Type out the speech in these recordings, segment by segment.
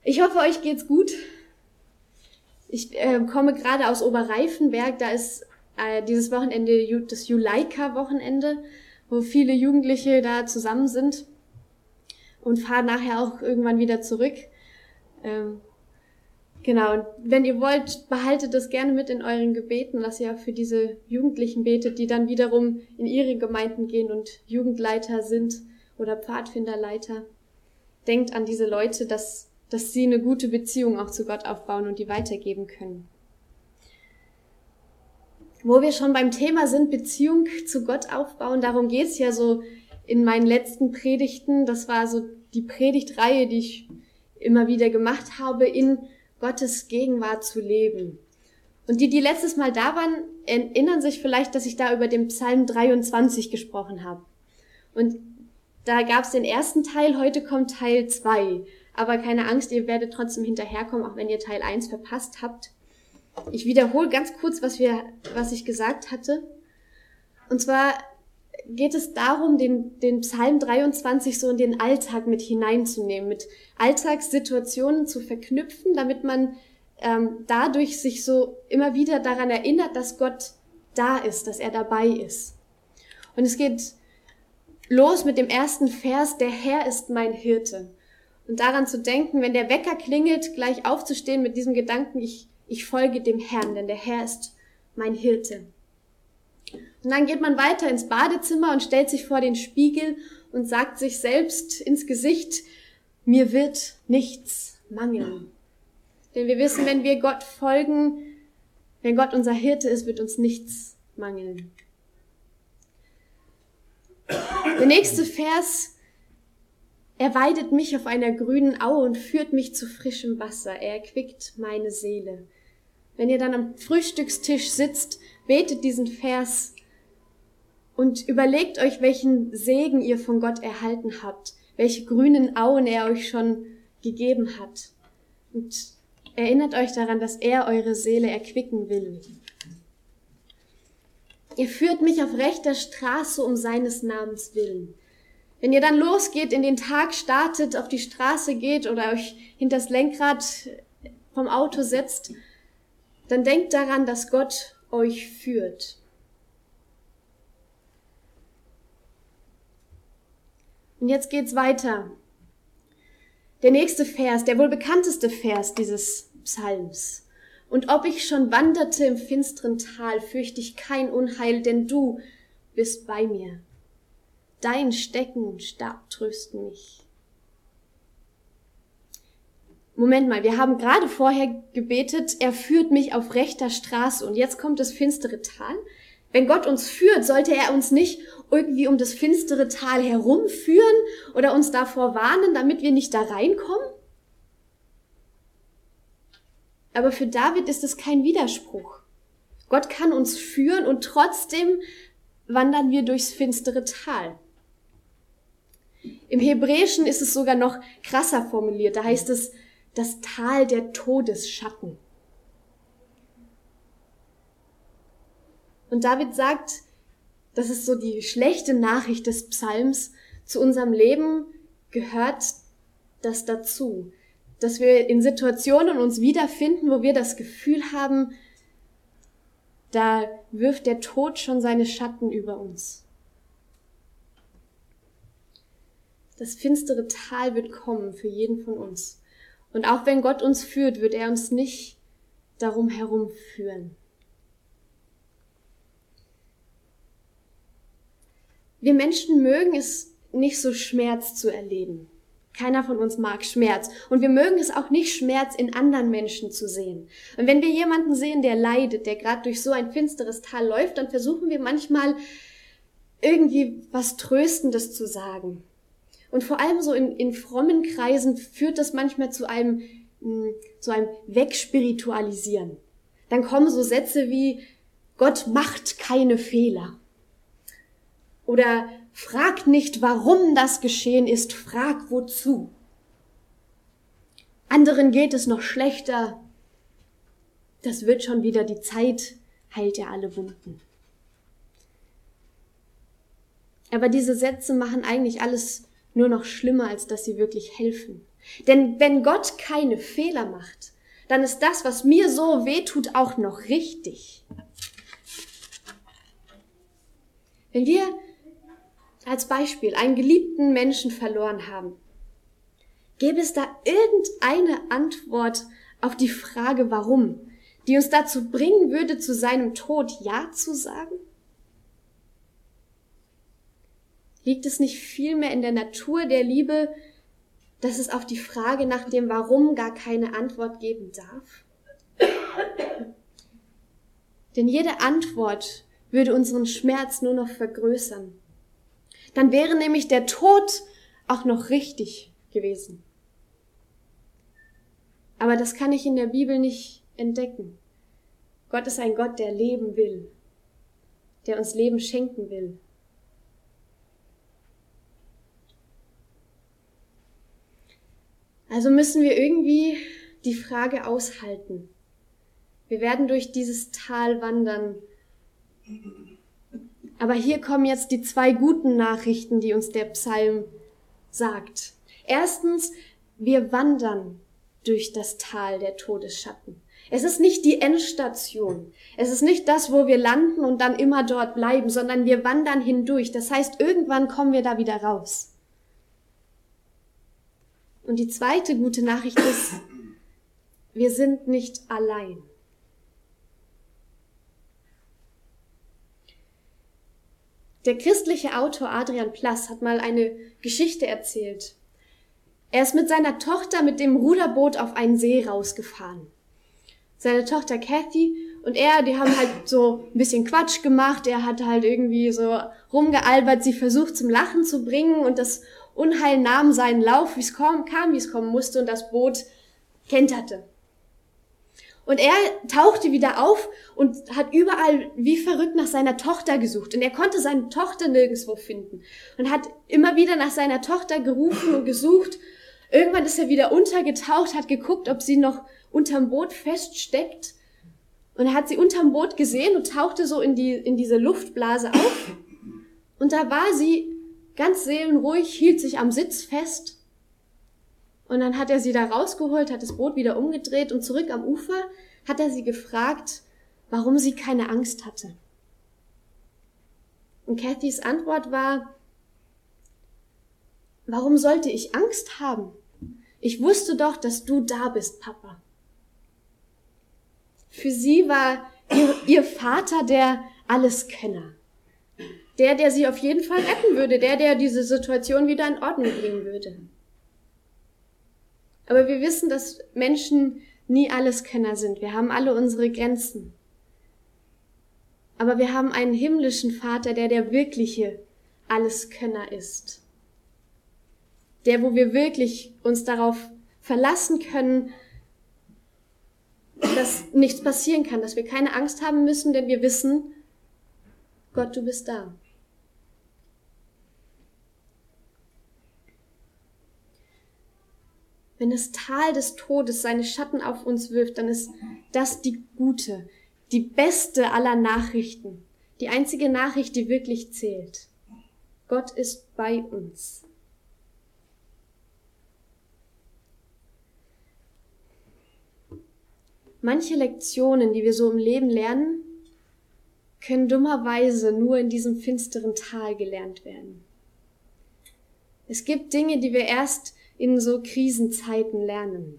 Ich hoffe, euch geht's gut. Ich komme gerade aus Oberreifenberg, da ist dieses Wochenende das Juleika-Wochenende, wo viele Jugendliche da zusammen sind und fahre nachher auch irgendwann wieder zurück. Genau, und wenn ihr wollt, behaltet das gerne mit in euren Gebeten, dass ihr auch für diese Jugendlichen betet, die dann wiederum in ihre Gemeinden gehen und Jugendleiter sind oder Pfadfinderleiter. Denkt an diese Leute, dass sie eine gute Beziehung auch zu Gott aufbauen und die weitergeben können. Wo wir schon beim Thema sind, Beziehung zu Gott aufbauen, darum geht's ja so in meinen letzten Predigten. Das war so die Predigtreihe, die ich immer wieder gemacht habe, in Gottes Gegenwart zu leben. Und die letztes Mal da waren, erinnern sich vielleicht, dass ich da über den Psalm 23 gesprochen habe. Und da gab's den ersten Teil, heute kommt Teil 2. Aber keine Angst, ihr werdet trotzdem hinterherkommen, auch wenn ihr Teil 1 verpasst habt. Ich wiederhole ganz kurz, was ich gesagt hatte. Und zwar geht es darum, den Psalm 23 so in den Alltag mit hineinzunehmen, mit Alltagssituationen zu verknüpfen, damit man dadurch sich so immer wieder daran erinnert, dass Gott da ist, dass er dabei ist. Und es geht los mit dem ersten Vers, der Herr ist mein Hirte. Und daran zu denken, wenn der Wecker klingelt, gleich aufzustehen mit diesem Gedanken, ich folge dem Herrn, denn der Herr ist mein Hirte. Und dann geht man weiter ins Badezimmer und stellt sich vor den Spiegel und sagt sich selbst ins Gesicht, mir wird nichts mangeln. Denn wir wissen, wenn wir Gott folgen, wenn Gott unser Hirte ist, wird uns nichts mangeln. Der nächste Vers, er weidet mich auf einer grünen Aue und führt mich zu frischem Wasser. Er erquickt meine Seele. Wenn ihr dann am Frühstückstisch sitzt, betet diesen Vers und überlegt euch, welchen Segen ihr von Gott erhalten habt, welche grünen Auen er euch schon gegeben hat. Und erinnert euch daran, dass er eure Seele erquicken will. Ihr führt mich auf rechter Straße um seines Namens willen. Wenn ihr dann losgeht, in den Tag startet, auf die Straße geht oder euch hinters Lenkrad vom Auto setzt, dann denkt daran, dass Gott euch führt. Und jetzt geht's weiter. Der nächste Vers, der wohl bekannteste Vers dieses Psalms. Und ob ich schon wanderte im finsteren Tal, fürchte ich kein Unheil, denn du bist bei mir. Dein Stecken und Stab trösten mich. Moment mal, wir haben gerade vorher gebetet, er führt mich auf rechter Straße und jetzt kommt das finstere Tal. Wenn Gott uns führt, sollte er uns nicht irgendwie um das finstere Tal herumführen oder uns davor warnen, damit wir nicht da reinkommen? Aber für David ist es kein Widerspruch. Gott kann uns führen und trotzdem wandern wir durchs finstere Tal. Im Hebräischen ist es sogar noch krasser formuliert. Da heißt es, das Tal der Todesschatten. Und David sagt, das ist so die schlechte Nachricht des Psalms, zu unserem Leben gehört das dazu, dass wir in Situationen uns wiederfinden, wo wir das Gefühl haben, da wirft der Tod schon seine Schatten über uns. Das finstere Tal wird kommen für jeden von uns. Und auch wenn Gott uns führt, wird er uns nicht darum herumführen. Wir Menschen mögen es nicht so, Schmerz zu erleben. Keiner von uns mag Schmerz. Und wir mögen es auch nicht, Schmerz in anderen Menschen zu sehen. Und wenn wir jemanden sehen, der leidet, der gerade durch so ein finsteres Tal läuft, dann versuchen wir manchmal irgendwie was Tröstendes zu sagen. Und vor allem so in frommen Kreisen führt das manchmal zu einem Wegspiritualisieren. Dann kommen so Sätze wie, Gott macht keine Fehler. Oder frag nicht, warum das geschehen ist, frag wozu. Anderen geht es noch schlechter. Das wird schon wieder, die Zeit heilt ja alle Wunden. Aber diese Sätze machen eigentlich alles nur noch schlimmer, als dass sie wirklich helfen. Denn wenn Gott keine Fehler macht, dann ist das, was mir so wehtut, auch noch richtig. Wenn wir als Beispiel einen geliebten Menschen verloren haben, gäbe es da irgendeine Antwort auf die Frage, warum, die uns dazu bringen würde, zu seinem Tod Ja zu sagen? Liegt es nicht vielmehr in der Natur der Liebe, dass es auf die Frage nach dem Warum gar keine Antwort geben darf? Denn jede Antwort würde unseren Schmerz nur noch vergrößern. Dann wäre nämlich der Tod auch noch richtig gewesen. Aber das kann ich in der Bibel nicht entdecken. Gott ist ein Gott, der leben will, der uns Leben schenken will. Also müssen wir irgendwie die Frage aushalten. Wir werden durch dieses Tal wandern. Aber hier kommen jetzt die 2 guten Nachrichten, die uns der Psalm sagt. Erstens, wir wandern durch das Tal der Todesschatten. Es ist nicht die Endstation. Es ist nicht das, wo wir landen und dann immer dort bleiben, sondern wir wandern hindurch. Das heißt, irgendwann kommen wir da wieder raus. Und die zweite gute Nachricht ist, wir sind nicht allein. Der christliche Autor Adrian Plass hat mal eine Geschichte erzählt. Er ist mit seiner Tochter mit dem Ruderboot auf einen See rausgefahren. Seine Tochter Kathy und er, die haben halt so ein bisschen Quatsch gemacht. Er hat halt irgendwie so rumgealbert, sie versucht zum Lachen zu bringen und das Unheil nahm seinen Lauf, wie es kommen musste und das Boot kenterte. Und er tauchte wieder auf und hat überall wie verrückt nach seiner Tochter gesucht. Und er konnte seine Tochter nirgendwo finden und hat immer wieder nach seiner Tochter gerufen und gesucht. Irgendwann ist er wieder untergetaucht, hat geguckt, ob sie noch unterm Boot feststeckt. Und er hat sie unterm Boot gesehen und tauchte so in diese Luftblase auf. Und da war sie ganz seelenruhig, hielt sich am Sitz fest. Und dann hat er sie da rausgeholt, hat das Boot wieder umgedreht und zurück am Ufer hat er sie gefragt, warum sie keine Angst hatte. Und Kathys Antwort war, warum sollte ich Angst haben? Ich wusste doch, dass du da bist, Papa. Für sie war ihr Vater der Alleskönner. Der sie auf jeden Fall retten würde, der diese Situation wieder in Ordnung bringen würde. Aber wir wissen, dass Menschen nie Alleskönner sind. Wir haben alle unsere Grenzen. Aber wir haben einen himmlischen Vater, der wirkliche Alleskönner ist. Der, wo wir wirklich uns darauf verlassen können, dass nichts passieren kann, dass wir keine Angst haben müssen, denn wir wissen, Gott, du bist da. Wenn das Tal des Todes seine Schatten auf uns wirft, dann ist das die gute, die beste aller Nachrichten, die einzige Nachricht, die wirklich zählt. Gott ist bei uns. Manche Lektionen, die wir so im Leben lernen, können dummerweise nur in diesem finsteren Tal gelernt werden. Es gibt Dinge, die wir erst in so Krisenzeiten lernen.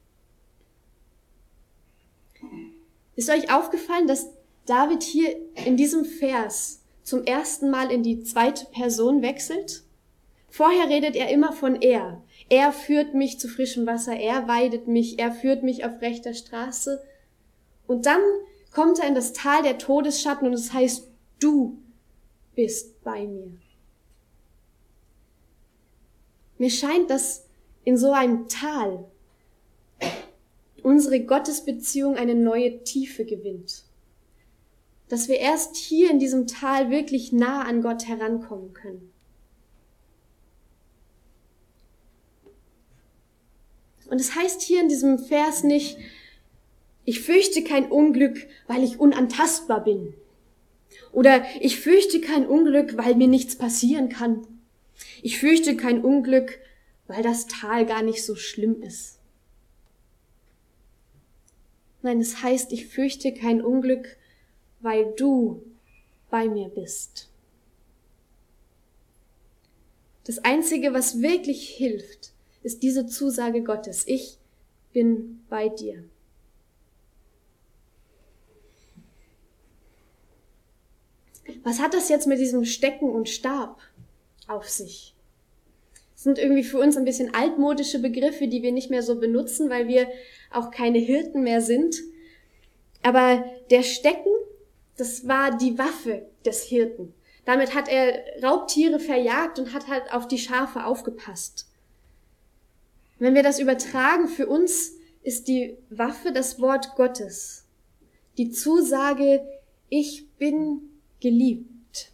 Ist euch aufgefallen, dass David hier in diesem Vers zum ersten Mal in die zweite Person wechselt? Vorher redet er immer von er. Er führt mich zu frischem Wasser, er weidet mich, er führt mich auf rechter Straße. Und dann kommt er in das Tal der Todesschatten und es heißt, du bist bei mir. Mir scheint, dass in so einem Tal unsere Gottesbeziehung eine neue Tiefe gewinnt. Dass wir erst hier in diesem Tal wirklich nah an Gott herankommen können. Und es heißt hier in diesem Vers nicht, ich fürchte kein Unglück, weil ich unantastbar bin. Oder ich fürchte kein Unglück, weil mir nichts passieren kann. Ich fürchte kein Unglück, weil das Tal gar nicht so schlimm ist. Nein, es heißt, ich fürchte kein Unglück, weil du bei mir bist. Das Einzige, was wirklich hilft, ist diese Zusage Gottes. Ich bin bei dir. Was hat das jetzt mit diesem Stecken und Stab auf sich? Das sind irgendwie für uns ein bisschen altmodische Begriffe, die wir nicht mehr so benutzen, weil wir auch keine Hirten mehr sind. Aber der Stecken, das war die Waffe des Hirten. Damit hat er Raubtiere verjagt und hat halt auf die Schafe aufgepasst. Wenn wir das übertragen, für uns ist die Waffe das Wort Gottes. Die Zusage, ich bin geliebt.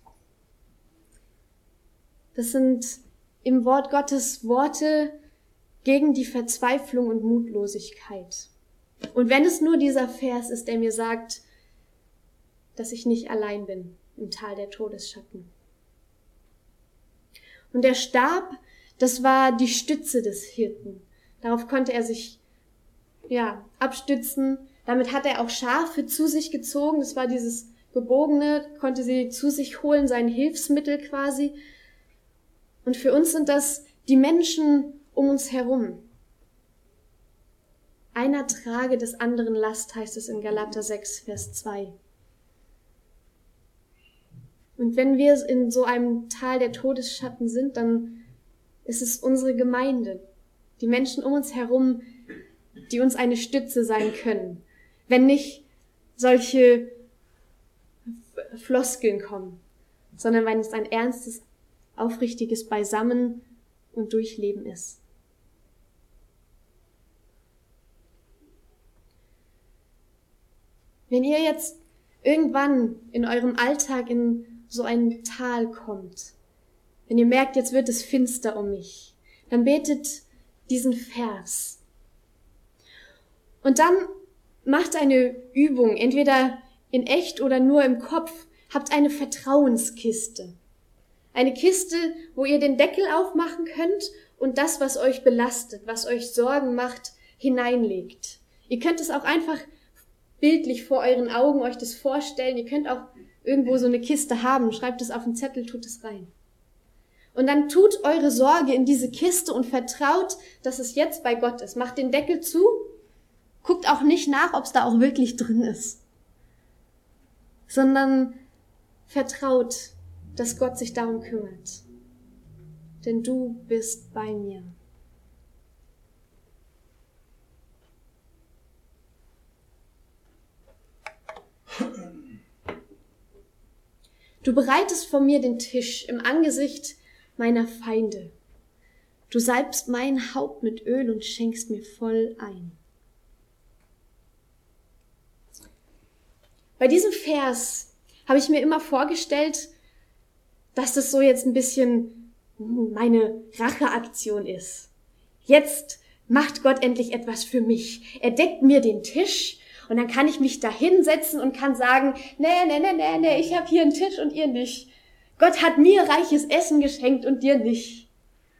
Das sind im Wort Gottes Worte gegen die Verzweiflung und Mutlosigkeit. Und wenn es nur dieser Vers ist, der mir sagt, dass ich nicht allein bin im Tal der Todesschatten. Und der Stab, das war die Stütze des Hirten. Darauf konnte er sich abstützen. Damit hat er auch Schafe zu sich gezogen. Das war dieses Gebogene, konnte sie zu sich holen, sein Hilfsmittel quasi. Und für uns sind das die Menschen um uns herum. Einer trage des anderen Last, heißt es in Galater 6, Vers 2. Und wenn wir in so einem Tal der Todesschatten sind, dann ist es unsere Gemeinde, die Menschen um uns herum, die uns eine Stütze sein können. Wenn nicht solche Floskeln kommen, sondern wenn es ein ernstes, aufrichtiges Beisammen und Durchleben ist. Wenn ihr jetzt irgendwann in eurem Alltag in so ein Tal kommt, wenn ihr merkt, jetzt wird es finster um mich, dann betet diesen Vers. Und dann macht eine Übung, entweder in echt oder nur im Kopf, habt eine Vertrauenskiste. Eine Kiste, wo ihr den Deckel aufmachen könnt und das, was euch belastet, was euch Sorgen macht, hineinlegt. Ihr könnt es auch einfach bildlich vor euren Augen euch das vorstellen. Ihr könnt auch irgendwo so eine Kiste haben, schreibt es auf einen Zettel, tut es rein. Und dann tut eure Sorge in diese Kiste und vertraut, dass es jetzt bei Gott ist. Macht den Deckel zu, guckt auch nicht nach, ob es da auch wirklich drin ist, sondern vertraut, dass Gott sich darum kümmert. Denn du bist bei mir. Du bereitest vor mir den Tisch im Angesicht meiner Feinde. Du salbst mein Haupt mit Öl und schenkst mir voll ein. Bei diesem Vers habe ich mir immer vorgestellt, dass das so jetzt ein bisschen meine Racheaktion ist. Jetzt macht Gott endlich etwas für mich. Er deckt mir den Tisch und dann kann ich mich da hinsetzen und kann sagen, nee, ich habe hier einen Tisch und ihr nicht. Gott hat mir reiches Essen geschenkt und dir nicht.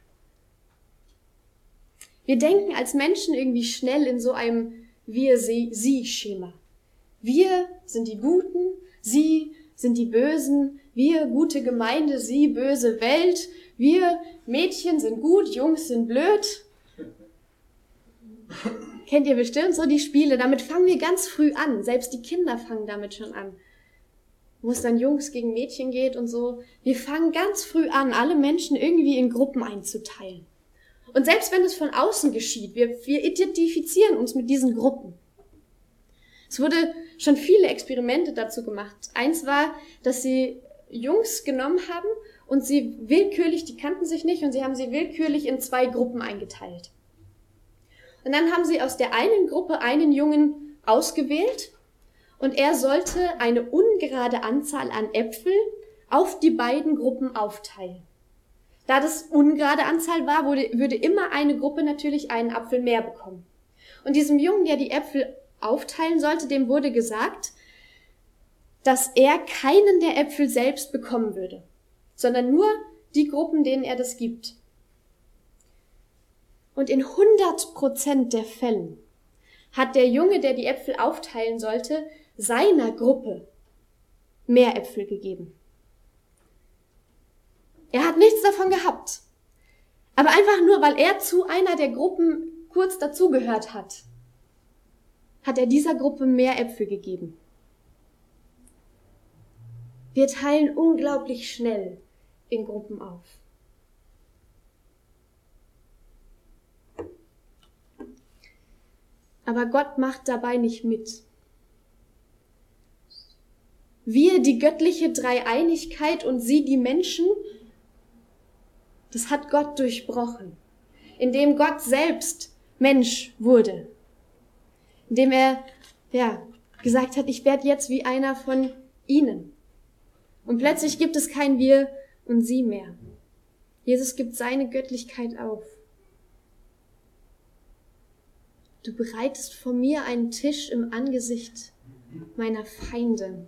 Wir denken als Menschen irgendwie schnell in so einem Wir-Sie-Schema. Wir sind die Guten, sie sind die Bösen, wir gute Gemeinde, sie böse Welt, wir Mädchen sind gut, Jungs sind blöd. Kennt ihr bestimmt so die Spiele, damit fangen wir ganz früh an, selbst die Kinder fangen damit schon an. Wo es dann Jungs gegen Mädchen geht und so. Wir fangen ganz früh an, alle Menschen irgendwie in Gruppen einzuteilen. Und selbst wenn es von außen geschieht, wir identifizieren uns mit diesen Gruppen. Es wurde schon viele Experimente dazu gemacht. Eins war, dass sie Jungs genommen haben und sie willkürlich, die kannten sich nicht, und sie haben sie willkürlich in 2 Gruppen eingeteilt. Und dann haben sie aus der einen Gruppe einen Jungen ausgewählt und er sollte eine ungerade Anzahl an Äpfel auf die beiden Gruppen aufteilen. Da das ungerade Anzahl war, würde immer eine Gruppe natürlich einen Apfel mehr bekommen. Und diesem Jungen, der die Äpfel aufteilen sollte, dem wurde gesagt, dass er keinen der Äpfel selbst bekommen würde, sondern nur die Gruppen, denen er das gibt. Und in 100% der Fällen hat der Junge, der die Äpfel aufteilen sollte, seiner Gruppe mehr Äpfel gegeben. Er hat nichts davon gehabt. Aber einfach nur, weil er zu einer der Gruppen kurz dazugehört hat, hat er dieser Gruppe mehr Äpfel gegeben. Wir teilen unglaublich schnell in Gruppen auf. Aber Gott macht dabei nicht mit. Wir, die göttliche Dreieinigkeit und sie, die Menschen, das hat Gott durchbrochen, indem Gott selbst Mensch wurde, indem er gesagt hat, ich werde jetzt wie einer von ihnen. Und plötzlich gibt es kein Wir und Sie mehr. Jesus gibt seine Göttlichkeit auf. Du bereitest vor mir einen Tisch im Angesicht meiner Feinde.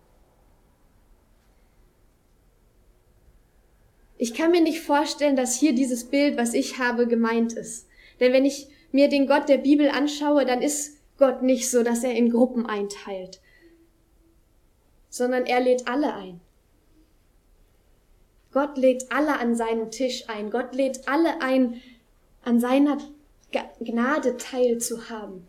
Ich kann mir nicht vorstellen, dass hier dieses Bild, was ich habe, gemeint ist. Denn wenn ich mir den Gott der Bibel anschaue, dann ist Gott nicht so, dass er in Gruppen einteilt, sondern er lädt alle ein. Gott lädt alle an seinen Tisch ein. Gott lädt alle ein, an seiner Gnade teilzuhaben.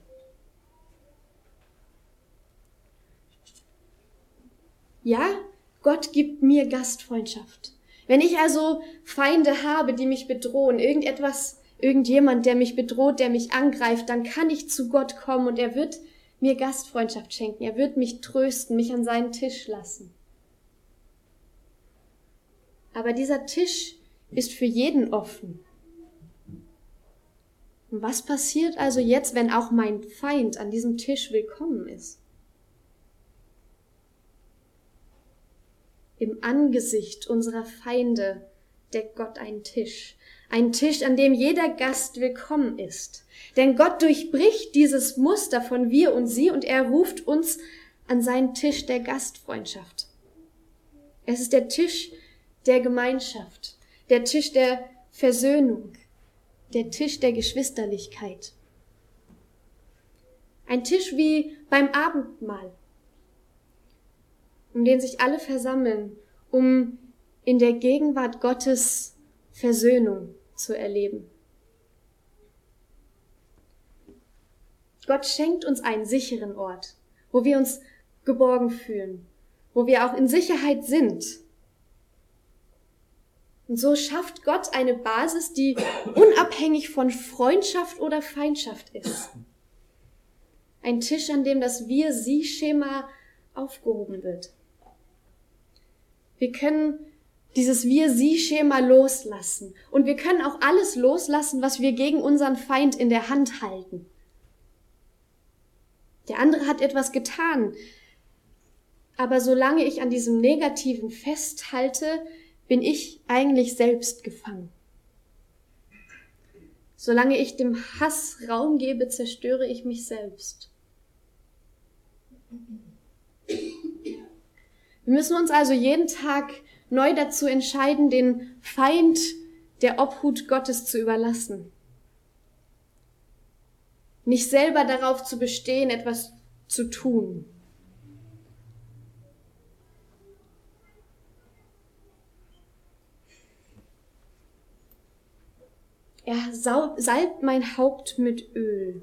Ja, Gott gibt mir Gastfreundschaft. Wenn ich also Feinde habe, die mich bedrohen, irgendjemand, der mich bedroht, der mich angreift, dann kann ich zu Gott kommen und er wird mir Gastfreundschaft schenken. Er wird mich trösten, mich an seinen Tisch lassen. Aber dieser Tisch ist für jeden offen. Und was passiert also jetzt, wenn auch mein Feind an diesem Tisch willkommen ist? Im Angesicht unserer Feinde deckt Gott einen Tisch. Ein Tisch, an dem jeder Gast willkommen ist. Denn Gott durchbricht dieses Muster von wir und sie und er ruft uns an seinen Tisch der Gastfreundschaft. Es ist der Tisch der Gemeinschaft, der Tisch der Versöhnung, der Tisch der Geschwisterlichkeit. Ein Tisch wie beim Abendmahl, um den sich alle versammeln, um in der Gegenwart Gottes Versöhnung zu erleben. Gott schenkt uns einen sicheren Ort, wo wir uns geborgen fühlen, wo wir auch in Sicherheit sind. Und so schafft Gott eine Basis, die unabhängig von Freundschaft oder Feindschaft ist. Ein Tisch, an dem das Wir-Sie-Schema aufgehoben wird. Wir können dieses Wir-Sie-Schema loslassen. Und wir können auch alles loslassen, was wir gegen unseren Feind in der Hand halten. Der andere hat etwas getan. Aber solange ich an diesem Negativen festhalte, bin ich eigentlich selbst gefangen. Solange ich dem Hass Raum gebe, zerstöre ich mich selbst. Wir müssen uns also jeden Tag neu dazu entscheiden, den Feind der Obhut Gottes zu überlassen. Nicht selber darauf zu bestehen, etwas zu tun. Er salbt mein Haupt mit Öl.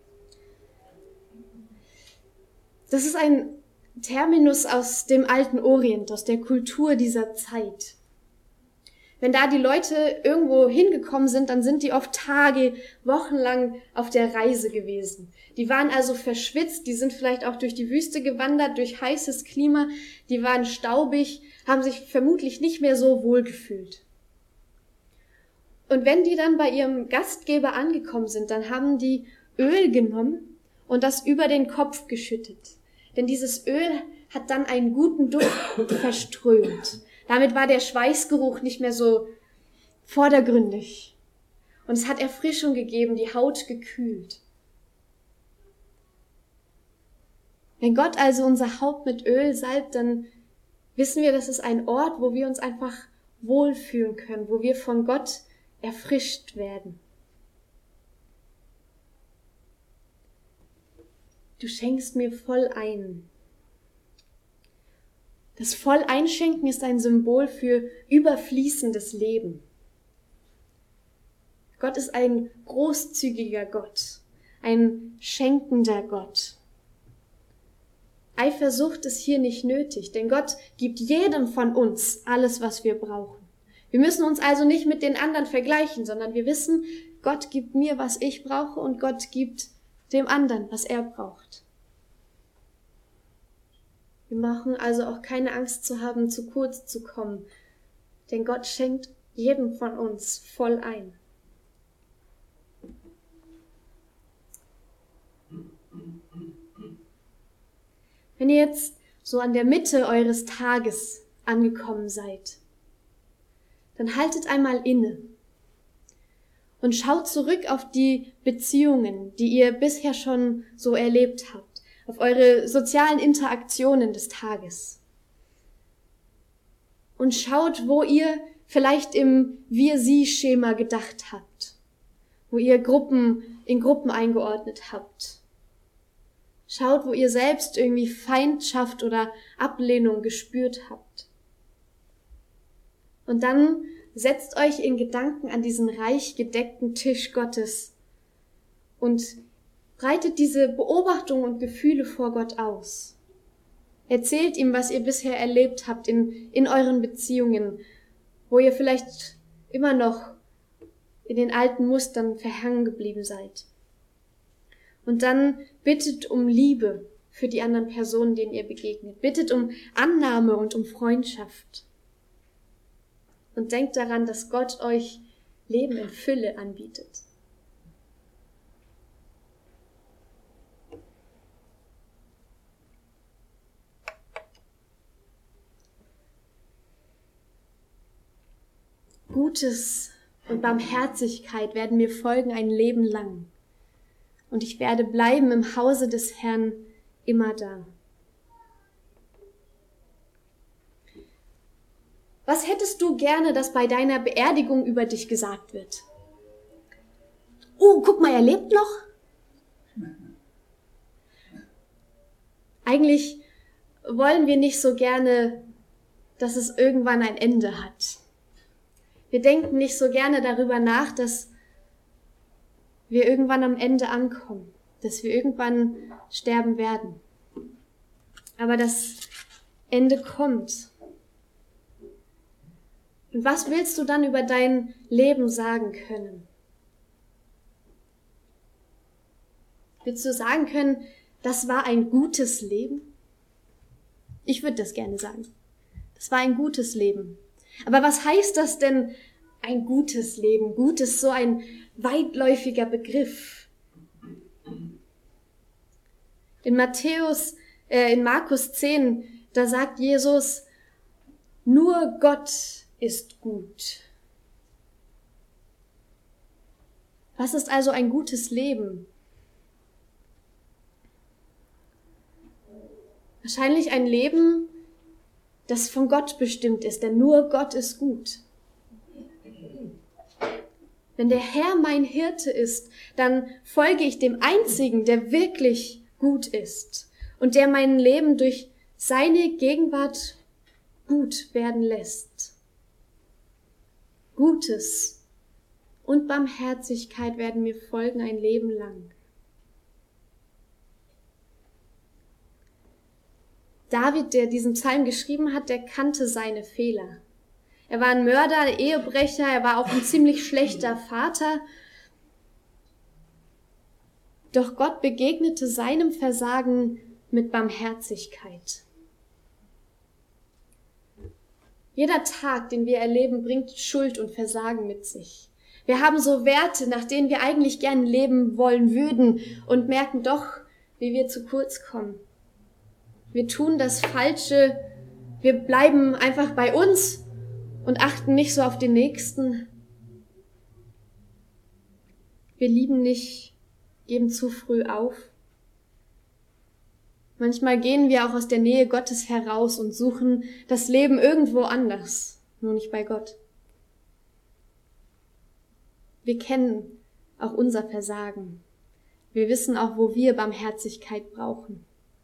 Das ist ein Terminus aus dem alten Orient, aus der Kultur dieser Zeit. Wenn da die Leute irgendwo hingekommen sind, dann sind die oft Tage, Wochenlang auf der Reise gewesen. Die waren also verschwitzt, die sind vielleicht auch durch die Wüste gewandert, durch heißes Klima, die waren staubig, haben sich vermutlich nicht mehr so wohl gefühlt. Und wenn die dann bei ihrem Gastgeber angekommen sind, dann haben die Öl genommen und das über den Kopf geschüttet. Denn dieses Öl hat dann einen guten Duft verströmt. Damit war der Schweißgeruch nicht mehr so vordergründig. Und es hat Erfrischung gegeben, die Haut gekühlt. Wenn Gott also unser Haupt mit Öl salbt, dann wissen wir, das ist ein Ort, wo wir uns einfach wohlfühlen können, wo wir von Gott erfrischt werden. du schenkst mir voll ein. Das Volleinschenken ist ein Symbol für überfließendes Leben. Gott ist ein großzügiger Gott, ein schenkender Gott. Eifersucht ist hier nicht nötig, denn Gott gibt jedem von uns alles, was wir brauchen. Wir müssen uns also nicht mit den anderen vergleichen, sondern wir wissen, Gott gibt mir, was ich brauche, und Gott gibt dem anderen, was er braucht. Wir brauchen also auch keine Angst zu haben, zu kurz zu kommen, denn Gott schenkt jedem von uns voll ein. Wenn ihr jetzt so an der Mitte eures Tages angekommen seid, dann haltet einmal inne und schaut zurück auf die Beziehungen, die ihr bisher schon so erlebt habt, auf eure sozialen Interaktionen des Tages. Und schaut, wo ihr vielleicht im Wir-Sie-Schema gedacht habt, wo ihr in Gruppen eingeordnet habt. Schaut, wo ihr selbst irgendwie Feindschaft oder Ablehnung gespürt habt. Und dann setzt euch in Gedanken an diesen reich gedeckten Tisch Gottes und breitet diese Beobachtungen und Gefühle vor Gott aus. Erzählt ihm, was ihr bisher erlebt habt in euren Beziehungen, wo ihr vielleicht immer noch in den alten Mustern verhangen geblieben seid. Und dann bittet um Liebe für die anderen Personen, denen ihr begegnet. Bittet um Annahme und um Freundschaft. Und denkt daran, dass Gott euch Leben in Fülle anbietet. Gutes und Barmherzigkeit werden mir folgen ein Leben lang. Und ich werde bleiben im Hause des Herrn immer da. Was hättest du gerne, dass bei deiner Beerdigung über dich gesagt wird? Oh, guck mal, er lebt noch? Eigentlich wollen wir nicht so gerne, dass es irgendwann ein Ende hat. Wir denken nicht so gerne darüber nach, dass wir irgendwann am Ende ankommen, dass wir irgendwann sterben werden. Aber das Ende kommt. Und was willst du dann über dein Leben sagen können? Willst du sagen können, das war ein gutes Leben? Ich würde das gerne sagen. Das war ein gutes Leben. Aber was heißt das denn, ein gutes Leben? Gut ist so ein weitläufiger Begriff. In Markus 10, da sagt Jesus, nur Gott ist gut. Was ist also ein gutes Leben? Wahrscheinlich ein Leben, das von Gott bestimmt ist, denn nur Gott ist gut. Wenn der Herr mein Hirte ist, dann folge ich dem Einzigen, der wirklich gut ist und der mein Leben durch seine Gegenwart gut werden lässt. Gutes und Barmherzigkeit werden mir folgen ein Leben lang. David, der diesen Psalm geschrieben hat, der kannte seine Fehler. Er war ein Mörder, ein Ehebrecher, er war auch ein ziemlich schlechter Vater. Doch Gott begegnete seinem Versagen mit Barmherzigkeit. Jeder Tag, den wir erleben, bringt Schuld und Versagen mit sich. Wir haben so Werte, nach denen wir eigentlich gern leben wollen würden und merken doch, wie wir zu kurz kommen. Wir tun das Falsche, wir bleiben einfach bei uns und achten nicht so auf den Nächsten. Wir lieben nicht, geben zu früh auf. Manchmal gehen wir auch aus der Nähe Gottes heraus und suchen das Leben irgendwo anders, nur nicht bei Gott. Wir kennen auch unser Versagen. Wir wissen auch, wo wir Barmherzigkeit brauchen.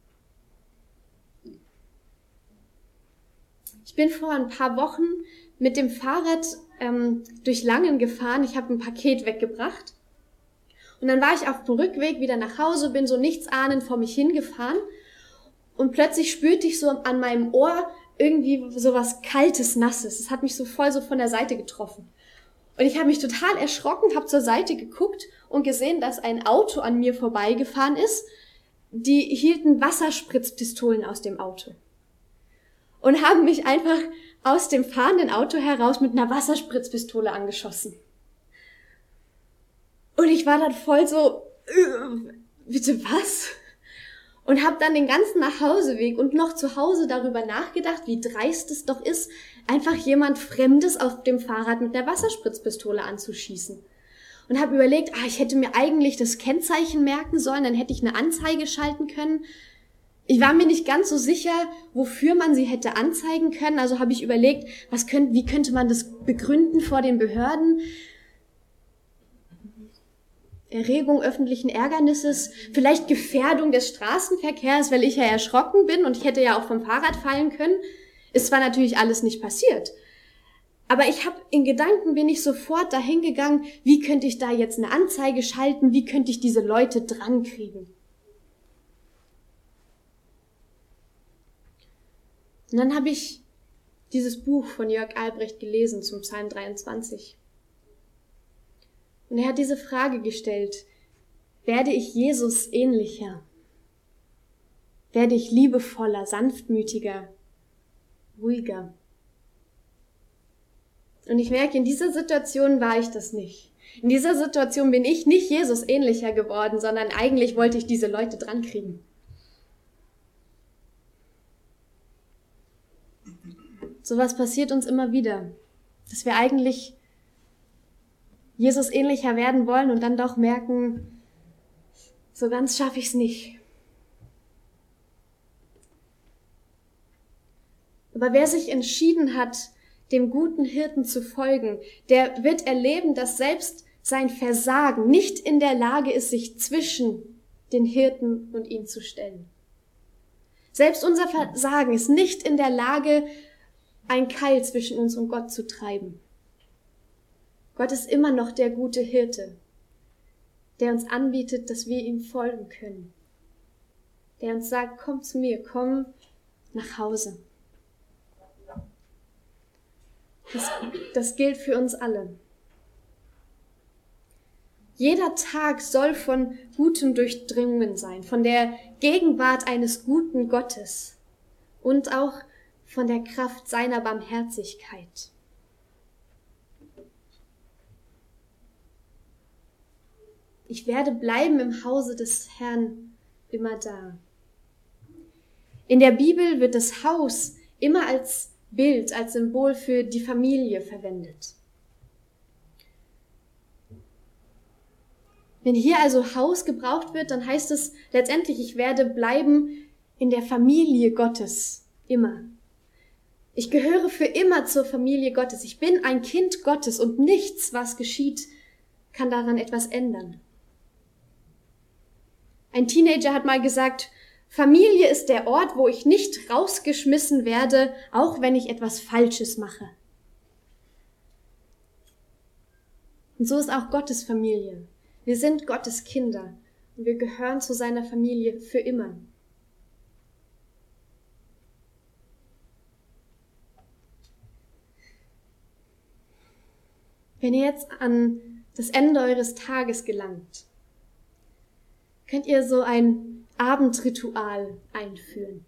Ich bin vor ein paar Wochen mit dem Fahrrad durch Langen gefahren. Ich habe ein Paket weggebracht. Und dann war ich auf dem Rückweg wieder nach Hause, bin so nichtsahnend vor mich hingefahren. Und plötzlich spürte ich so an meinem Ohr irgendwie so was Kaltes, Nasses. Es hat mich so voll so von der Seite getroffen. Und ich habe mich total erschrocken, habe zur Seite geguckt und gesehen, dass ein Auto an mir vorbeigefahren ist. Die hielten Wasserspritzpistolen aus dem Auto. Und haben mich einfach aus dem fahrenden Auto heraus mit einer Wasserspritzpistole angeschossen. Und ich war dann voll so, bitte was? Und habe dann den ganzen Nachhauseweg und noch zu Hause darüber nachgedacht, wie dreist es doch ist, einfach jemand Fremdes auf dem Fahrrad mit einer Wasserspritzpistole anzuschießen. Und habe überlegt, ich hätte mir eigentlich das Kennzeichen merken sollen, dann hätte ich eine Anzeige schalten können. Ich war mir nicht ganz so sicher, wofür man sie hätte anzeigen können. Also habe ich überlegt, wie könnte man das begründen vor den Behörden? Erregung öffentlichen Ärgernisses, vielleicht Gefährdung des Straßenverkehrs, weil ich ja erschrocken bin und ich hätte ja auch vom Fahrrad fallen können. Ist zwar natürlich alles nicht passiert, aber in Gedanken bin ich sofort dahin gegangen, wie könnte ich da jetzt eine Anzeige schalten, wie könnte ich diese Leute drankriegen. Und dann habe ich dieses Buch von Jörg Albrecht gelesen zum Psalm 23. Und er hat diese Frage gestellt: Werde ich Jesus ähnlicher? Werde ich liebevoller, sanftmütiger, ruhiger? Und ich merke, in dieser Situation war ich das nicht. In dieser Situation bin ich nicht Jesus ähnlicher geworden, sondern eigentlich wollte ich diese Leute drankriegen. Sowas passiert uns immer wieder, dass wir eigentlich Jesus ähnlicher werden wollen und dann doch merken, so ganz schaffe ich es nicht. Aber wer sich entschieden hat, dem guten Hirten zu folgen, der wird erleben, dass selbst sein Versagen nicht in der Lage ist, sich zwischen den Hirten und ihn zu stellen. Selbst unser Versagen ist nicht in der Lage, ein Keil zwischen uns und Gott zu treiben. Gott ist immer noch der gute Hirte, der uns anbietet, dass wir ihm folgen können. Der uns sagt, komm zu mir, komm nach Hause. Das gilt für uns alle. Jeder Tag soll von Gutem durchdrungen sein, von der Gegenwart eines guten Gottes und auch von der Kraft seiner Barmherzigkeit. Ich werde bleiben im Hause des Herrn immer da. In der Bibel wird das Haus immer als Bild, als Symbol für die Familie verwendet. Wenn hier also Haus gebraucht wird, dann heißt es letztendlich, ich werde bleiben in der Familie Gottes, immer. Ich gehöre für immer zur Familie Gottes. Ich bin ein Kind Gottes und nichts, was geschieht, kann daran etwas ändern. Ein Teenager hat mal gesagt, Familie ist der Ort, wo ich nicht rausgeschmissen werde, auch wenn ich etwas Falsches mache. Und so ist auch Gottes Familie. Wir sind Gottes Kinder und wir gehören zu seiner Familie für immer. Wenn ihr jetzt an das Ende eures Tages gelangt, könnt ihr so ein Abendritual einführen.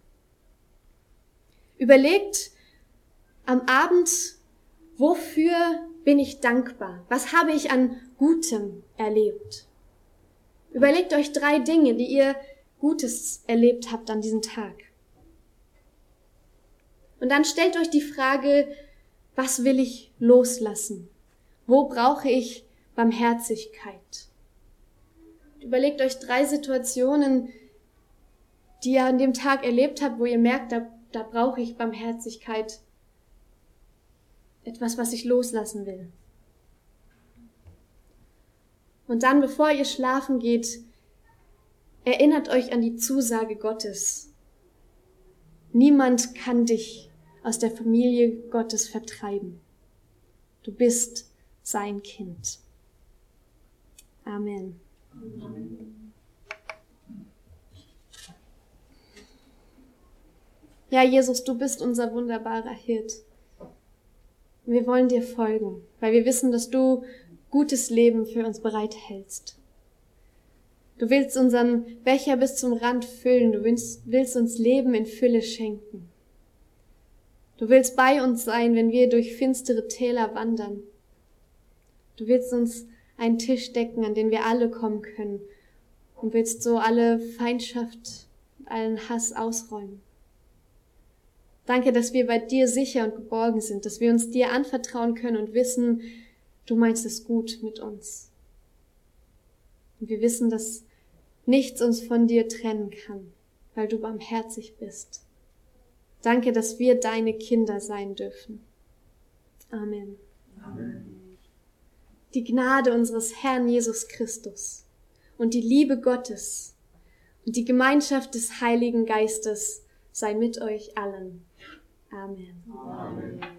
Überlegt am Abend, wofür bin ich dankbar? Was habe ich an Gutem erlebt? Überlegt euch 3 Dinge, die ihr Gutes erlebt habt an diesem Tag. Und dann stellt euch die Frage, was will ich loslassen? Wo brauche ich Barmherzigkeit? Überlegt euch 3 Situationen, die ihr an dem Tag erlebt habt, wo ihr merkt, da brauche ich Barmherzigkeit. Etwas, was ich loslassen will. Und dann, bevor ihr schlafen geht, Erinnert euch an die Zusage Gottes. Niemand kann dich aus der Familie Gottes vertreiben. Du bist sein Kind. Amen. Ja, Jesus, du bist unser wunderbarer Hirt. Wir wollen dir folgen, weil wir wissen, dass du gutes Leben für uns bereithältst. Du willst unseren Becher bis zum Rand füllen. Du willst uns Leben in Fülle schenken. Du willst bei uns sein, wenn wir durch finstere Täler wandern. Du willst uns einen Tisch decken, an den wir alle kommen können, und willst so alle Feindschaft, allen Hass ausräumen. Danke, dass wir bei dir sicher und geborgen sind, dass wir uns dir anvertrauen können und wissen, du meinst es gut mit uns. Und wir wissen, dass nichts uns von dir trennen kann, weil du barmherzig bist. Danke, dass wir deine Kinder sein dürfen. Amen. Amen. Die Gnade unseres Herrn Jesus Christus und die Liebe Gottes und die Gemeinschaft des Heiligen Geistes sei mit euch allen. Amen. Amen.